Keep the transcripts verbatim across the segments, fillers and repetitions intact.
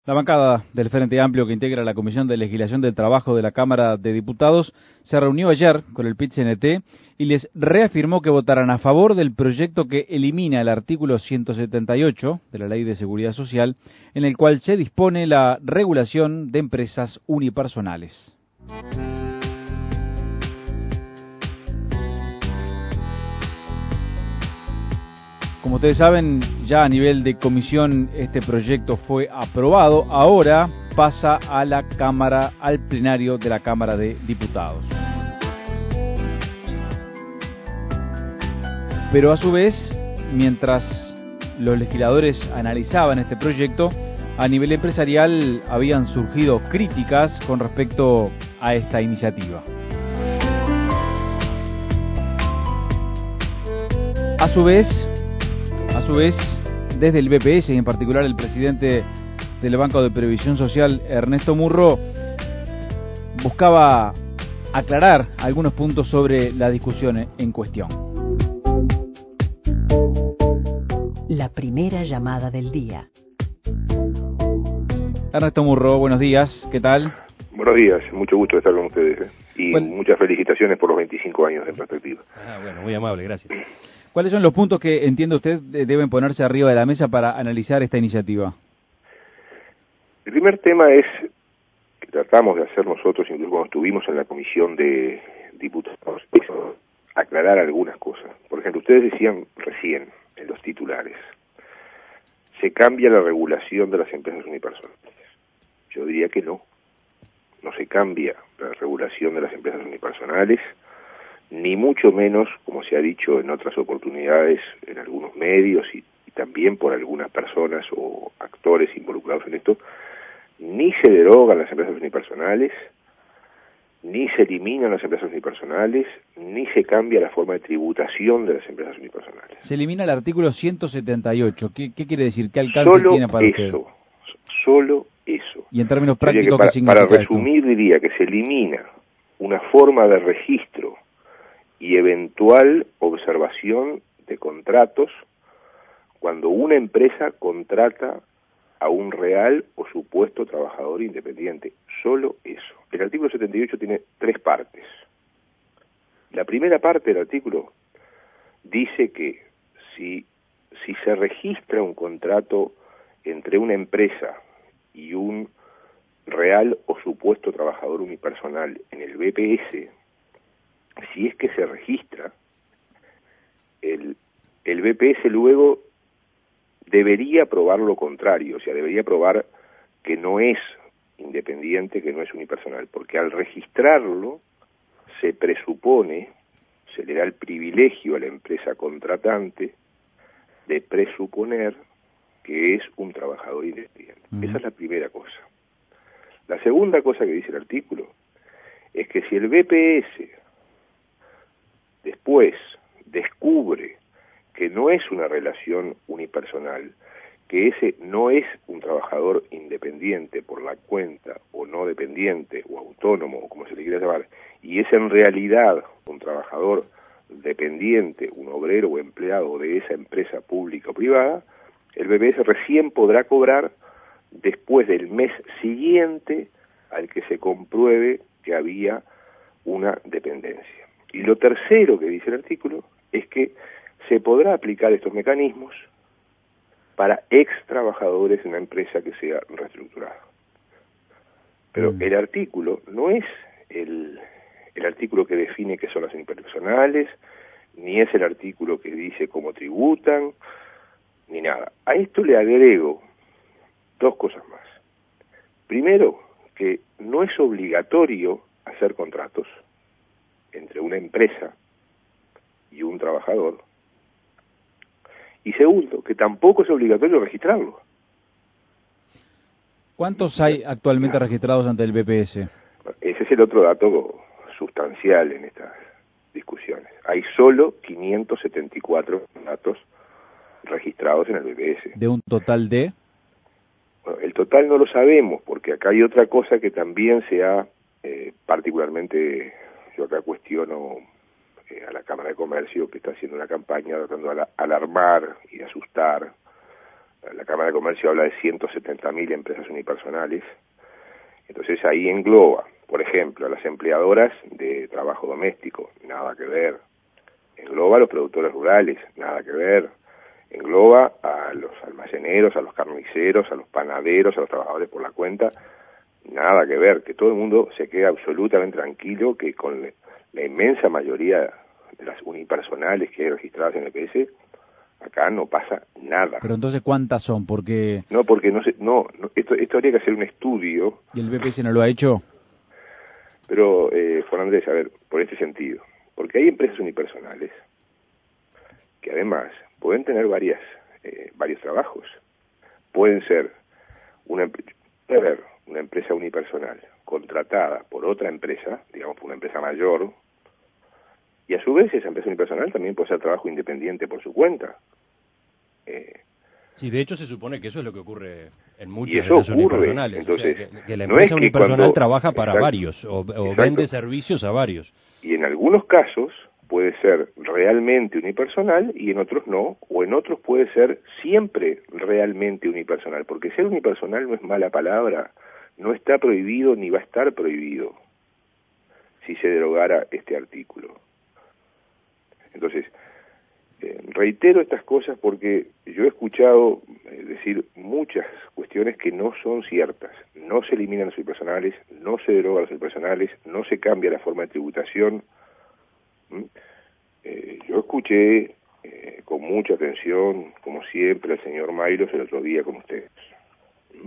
La bancada del Frente Amplio, que integra la Comisión de Legislación del Trabajo de la Cámara de Diputados, se reunió ayer con el P I T C N T y les reafirmó que votarán a favor del proyecto que elimina el artículo ciento setenta y ocho de la Ley de Seguridad Social, en el cual se dispone la regulación de empresas unipersonales. Como ustedes saben, ya a nivel de comisión este proyecto fue aprobado. Ahora pasa a la Cámara, al plenario de la Cámara de Diputados. Pero a su vez, mientras los legisladores analizaban este proyecto, a nivel empresarial habían surgido críticas con respecto a esta iniciativa. A su vez, A su vez, desde el B P S y en particular el presidente del Banco de Previsión Social, Ernesto Murro, buscaba aclarar algunos puntos sobre la discusión en cuestión. La primera llamada del día. Ernesto Murro, buenos días, ¿qué tal? Buenos días, mucho gusto de estar con ustedes, ¿eh? Y bueno, muchas felicitaciones por los veinticinco años en perspectiva. Ah, bueno, muy amable, gracias. ¿Cuáles son los puntos que, entiende usted, deben ponerse arriba de la mesa para analizar esta iniciativa? El primer tema es que tratamos de hacer nosotros, incluso cuando estuvimos en la comisión de diputados, es aclarar algunas cosas. Por ejemplo, ustedes decían recién en los titulares, se cambia la regulación de las empresas unipersonales. Yo diría que no, no se cambia la regulación de las empresas unipersonales, ni mucho menos, como se ha dicho en otras oportunidades, en algunos medios y, y también por algunas personas o actores involucrados en esto, ni se derogan las empresas unipersonales, ni se eliminan las empresas unipersonales, ni se cambia la forma de tributación de las empresas unipersonales. Se elimina el artículo ciento setenta y ocho. ¿Qué, qué quiere decir? ¿Qué alcance solo tiene para eso, usted? Solo eso. Y en términos prácticos, para, ¿qué significa para resumir, esto? diría que se elimina una forma de registro y eventual observación de contratos cuando una empresa contrata a un real o supuesto trabajador independiente. Solo eso. El artículo setenta y ocho tiene tres partes. La primera parte del artículo dice que si, si se registra un contrato entre una empresa y un real o supuesto trabajador unipersonal en el B P S, si es que se registra, el, el B P S luego debería probar lo contrario, o sea, debería probar que no es independiente, que no es unipersonal, porque al registrarlo se presupone, se le da el privilegio a la empresa contratante de presuponer que es un trabajador independiente. Uh-huh. Esa es la primera cosa. La segunda cosa que dice el artículo es que si el B P S después descubre que no es una relación unipersonal, que ese no es un trabajador independiente por la cuenta, o no dependiente, o autónomo, o como se le quiera llamar, y es en realidad un trabajador dependiente, un obrero o empleado de esa empresa pública o privada, el B P S recién podrá cobrar después del mes siguiente al que se compruebe que había una dependencia. Y lo tercero que dice el artículo es que se podrá aplicar estos mecanismos para ex trabajadores en una empresa que sea reestructurada. Pero mm. el artículo no es el, el artículo que define qué son las unipersonales, ni es el artículo que dice cómo tributan, ni nada. A esto le agrego dos cosas más. Primero, que no es obligatorio hacer contratos entre una empresa y un trabajador. Y segundo, que tampoco es obligatorio registrarlo. ¿Cuántos hay actualmente claro. registrados ante el B P S? Ese es el otro dato sustancial en estas discusiones. Hay solo quinientos setenta y cuatro datos registrados en el B P S. ¿De un total de? Bueno, el total no lo sabemos, porque acá hay otra cosa que también se ha, eh, particularmente, yo acá cuestiono eh, a la Cámara de Comercio, que está haciendo una campaña tratando de alarmar y asustar la Cámara de Comercio habla de ciento setenta mil empresas unipersonales. Entonces ahí engloba, por ejemplo, a las empleadoras de trabajo doméstico, nada que ver. Engloba a los productores rurales, nada que ver. Engloba a los almaceneros, a los carniceros, a los panaderos, a los trabajadores por la cuenta, nada que ver. Que todo el mundo se quede absolutamente tranquilo que con la inmensa mayoría de las unipersonales que hay registradas en el P S, acá no pasa nada. Pero entonces, ¿cuántas son? Porque no, porque no sé, no, no esto, esto habría que hacer un estudio. ¿Y el B P S no lo ha hecho? Pero, eh, Juan Andrés, a ver, por este sentido, porque hay empresas unipersonales que además pueden tener varias, eh, varios trabajos. Pueden ser una, puede haber una empresa unipersonal contratada por otra empresa, digamos por una empresa mayor, y a su vez esa empresa unipersonal también puede hacer trabajo independiente por su cuenta. Eh, sí, de hecho se supone que eso es lo que ocurre en muchas y eso empresas ocurre, unipersonales. entonces, o sea, que, que la no empresa es que unipersonal cuando, trabaja para exacto, varios o, o exacto. vende servicios a varios. Y en algunos casos puede ser realmente unipersonal y en otros no, o en otros puede ser siempre realmente unipersonal, porque ser unipersonal no es mala palabra, no está prohibido ni va a estar prohibido si se derogara este artículo. Entonces, eh, reitero estas cosas porque yo he escuchado eh, decir muchas cuestiones que no son ciertas. No se eliminan los unipersonales, no se derogan los unipersonales, no se cambia la forma de tributación. ¿Mm? Eh, yo escuché eh, con mucha atención, como siempre, al señor Maylos el otro día con ustedes. ¿Mm?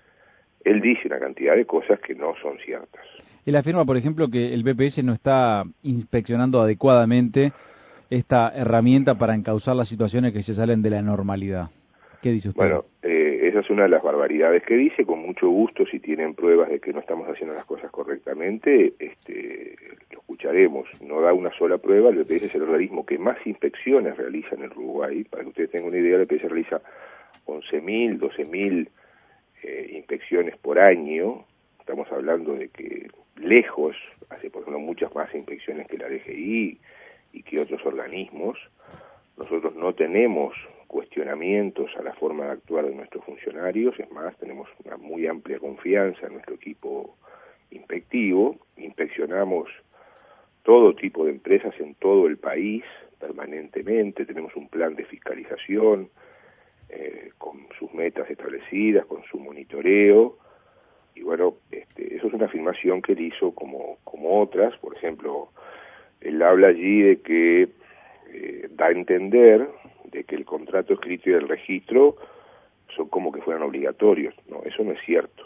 Él dice una cantidad de cosas que no son ciertas. Él afirma, por ejemplo, que el B P S no está inspeccionando adecuadamente esta herramienta para encauzar las situaciones que se salen de la normalidad. ¿Qué dice usted? Bueno, eh, esa es una de las barbaridades que dice. Con mucho gusto, si tienen pruebas de que no estamos haciendo las cosas correctamente, este, lo escucharemos. No da una sola prueba. El B P S es el organismo que más inspecciones realiza en el Uruguay. Para que ustedes tengan una idea, el B P S realiza once mil, doce mil eh, inspecciones por año. Estamos hablando de que lejos hace, por ejemplo, muchas más inspecciones que la D G I y que otros organismos. Nosotros no tenemos cuestionamientos a la forma de actuar de nuestros funcionarios, es más, tenemos una muy amplia confianza en nuestro equipo inspectivo, inspeccionamos todo tipo de empresas en todo el país permanentemente, tenemos un plan de fiscalización eh, con sus metas establecidas, con su monitoreo, y bueno, este, eso es una afirmación que él hizo como, como otras. Por ejemplo, él habla allí de que eh, da a entender de que el contrato escrito y el registro son como que fueran obligatorios. No, eso no es cierto.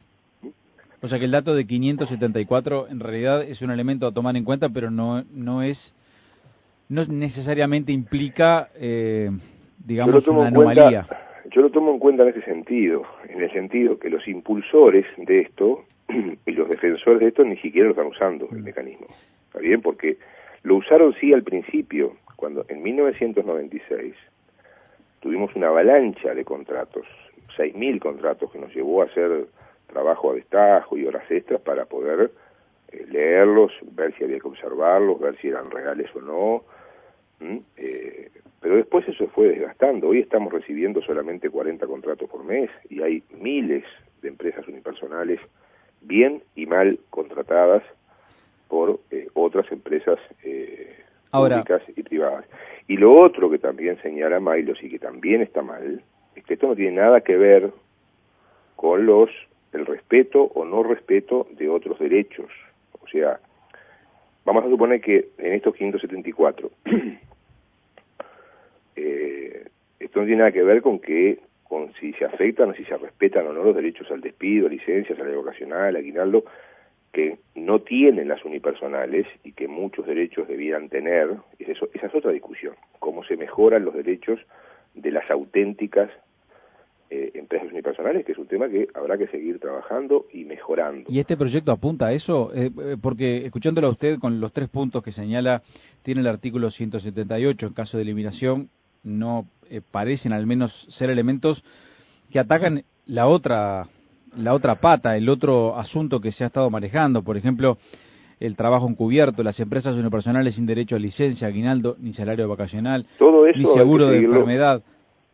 O sea que el dato de quinientos setenta y cuatro en realidad es un elemento a tomar en cuenta, pero no no es no necesariamente implica, eh, digamos, una anomalía. Cuenta, yo lo tomo en cuenta en ese sentido, en el sentido que los impulsores de esto y los defensores de esto ni siquiera lo están usando, el mecanismo. ¿Está bien? Porque lo usaron sí al principio, cuando en mil novecientos noventa y seis tuvimos una avalancha de contratos, seis mil contratos que nos llevó a hacer trabajo a destajo y horas extras para poder eh, leerlos, ver si había que observarlos, ver si eran reales o no. ¿Mm? Eh, pero después eso se fue desgastando. Hoy estamos recibiendo solamente cuarenta contratos por mes y hay miles de empresas unipersonales bien y mal contratadas por eh, otras empresas eh, Ahora, públicas y privadas. Y lo otro que también señala Maylos y que también está mal, es que esto no tiene nada que ver con los el respeto o no respeto de otros derechos. O sea, vamos a suponer que en estos quinientos setenta y cuatro, eh, esto no tiene nada que ver con que con si se afectan o si se respetan o no los derechos al despido, licencias, salario vacacional, aguinaldo, que no tienen las unipersonales y que muchos derechos debieran tener. Eso, esa es otra discusión, cómo se mejoran los derechos de las auténticas eh, empresas unipersonales, que es un tema que habrá que seguir trabajando y mejorando. ¿Y este proyecto apunta a eso? Eh, porque escuchándolo a usted con los tres puntos que señala, tiene el artículo ciento setenta y ocho, en caso de eliminación, no eh, parecen al menos ser elementos que atacan la otra la otra pata, el otro asunto que se ha estado manejando, por ejemplo, el trabajo encubierto, las empresas unipersonales sin derecho a licencia, aguinaldo, ni salario vacacional, todo eso ni seguro de enfermedad.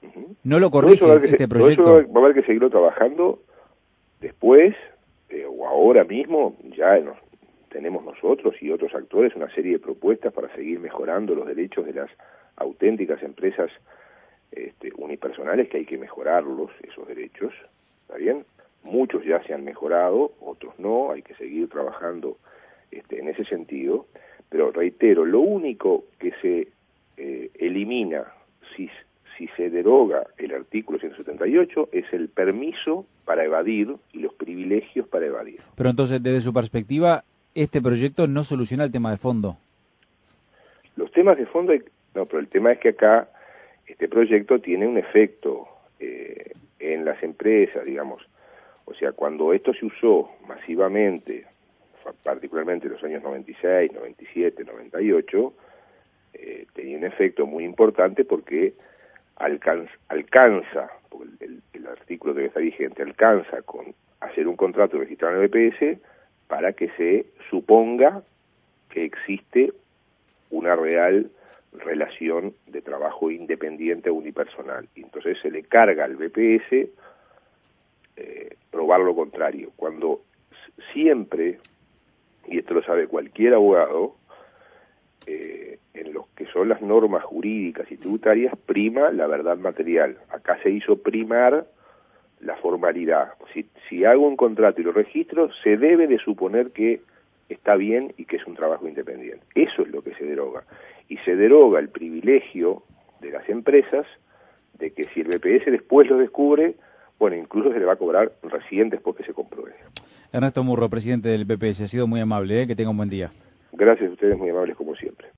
Uh-huh. ¿No lo corrige todo eso va a haber que, este todo proyecto? eso va a haber que seguirlo trabajando después, eh, o ahora mismo, ya nos, tenemos nosotros y otros actores una serie de propuestas para seguir mejorando los derechos de las auténticas empresas este, unipersonales, que hay que mejorarlos, esos derechos, ¿está bien? Muchos ya se han mejorado, otros no, hay que seguir trabajando este, en ese sentido, pero reitero, lo único que se eh, elimina si, si se deroga el artículo ciento setenta y ocho es el permiso para evadir y los privilegios para evadir. Pero entonces, desde su perspectiva, este proyecto no soluciona el tema de fondo. Los temas de fondo, hay, no, pero el tema es que acá este proyecto tiene un efecto eh, en las empresas, digamos. O sea, cuando esto se usó masivamente, particularmente en los años noventa y seis, noventa y siete, noventa y ocho, eh, tenía un efecto muy importante porque alcanza, alcanza porque el, el artículo que está vigente, alcanza con hacer un contrato registrado en el B P S para que se suponga que existe una real relación de trabajo independiente o unipersonal. Y entonces se le carga al B P S eh, probar lo contrario, cuando siempre, y esto lo sabe cualquier abogado, eh, en lo que son las normas jurídicas y tributarias prima la verdad material. Acá se hizo primar la formalidad. Si, si hago un contrato y lo registro, se debe de suponer que está bien y que es un trabajo independiente. Eso es lo que se deroga. Y se deroga el privilegio de las empresas de que si el B P S después lo descubre, bueno, incluso se le va a cobrar recién después que se compruebe. Ernesto Murro, presidente del B P S, ha sido muy amable, ¿eh? Que tenga un buen día. Gracias a ustedes, muy amables como siempre.